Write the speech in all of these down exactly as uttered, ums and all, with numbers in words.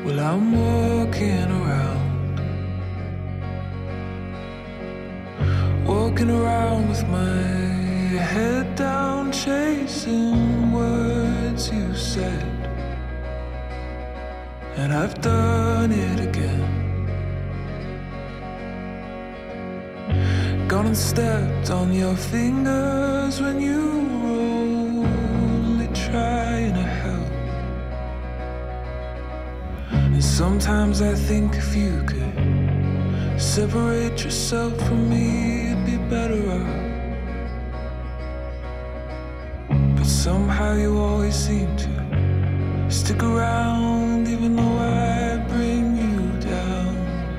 Well, I'm walking around, walking around with my head down, chasing words you said. And I've done it again. Gone and stepped on your fingers when you were only trying to help. And sometimes I think if you could separate yourself from me, it'd be better off. But somehow you always seem to stick around, even though I bring you down.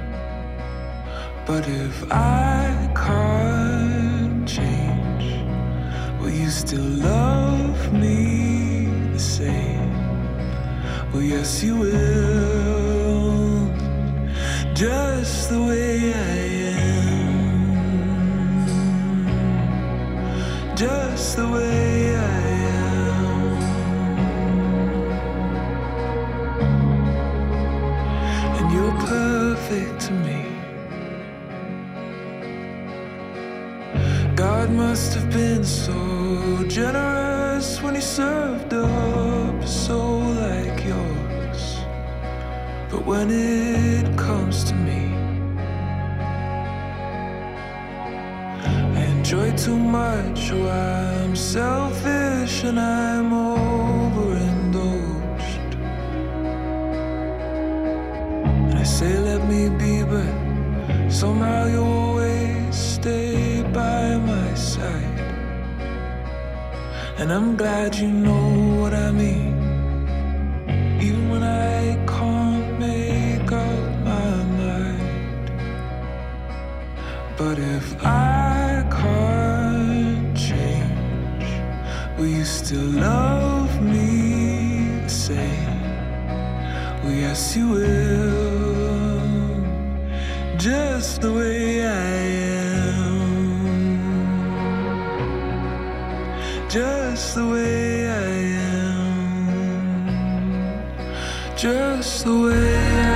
But if I can't change, will you still love me the same? Well, yes, you will, just the way I am, just the way I am. And you're perfect to me. God must have been so generous when he served up a soul like yours. But when it comes to me, I enjoy too much, oh, I'm selfish and I'm overindulged. And I say let me be, but somehow you always stay by my side. And I'm glad you know what I mean, even when I can't make up my mind. But if I can't change, will you still love me the same? Well, yes, you will, just the way I am, just the way I am, just the way I am.